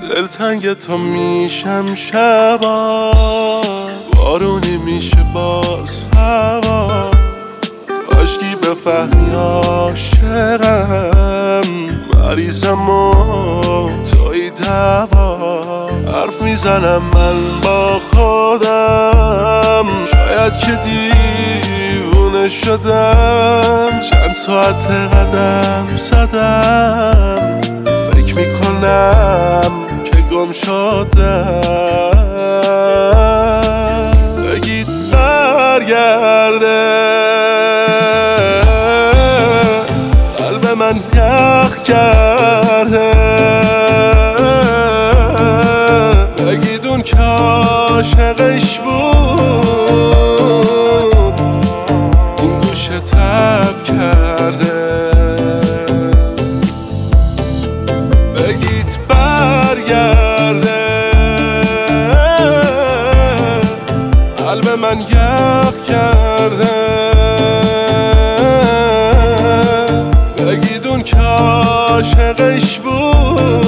دلتنگ تو میشم شبا، بارونی میشه باز هوا، کاشکی بفهمی عاشقم، مریضم و توی دوا. حرف میزنم من با خودم، شاید که دیوونه شدم، چند ساعت قدم زدم، فکر میکنم که گم شدم. بگید برگرده، قلب من یخ کرده، بگید اون که عاشقش بود این گوشه تب کرده. بگید برگرده، قلب من یخ کرده، بگید اون که عاشقش بود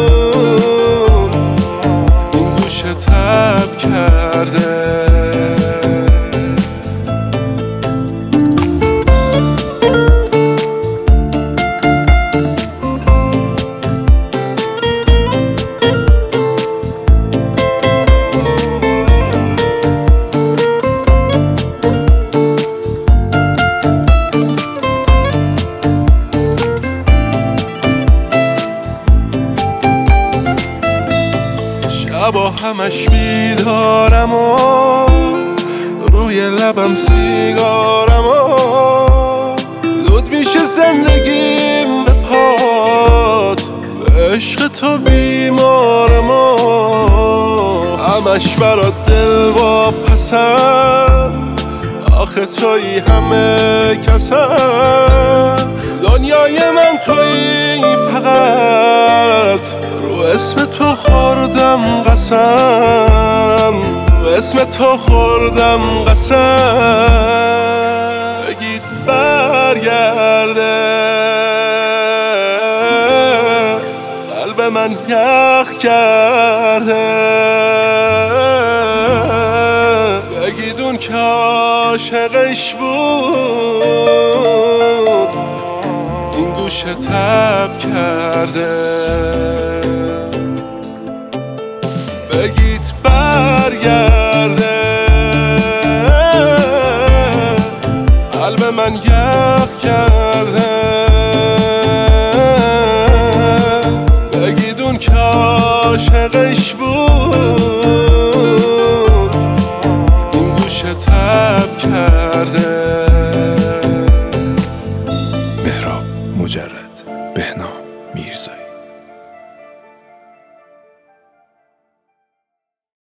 این گوشه تب کرده. شبا همش بیدارم و روی لبم سیگارم و زود میشه زندگیم به پات، به عشق تو بیمارم و همش برات دل واپسم، آخه توی همه کسم، دنیای من توی فقط، رو اسم تو خوردم قسم، رو اسم تو خوردم قسم. بگید برگرده، قلب من یخ کرده، بگید اون که عاشقش بود این گوشه تب کرده. بگید برگرده، قلب من یخ کرده، بگید اون که عاشقش بود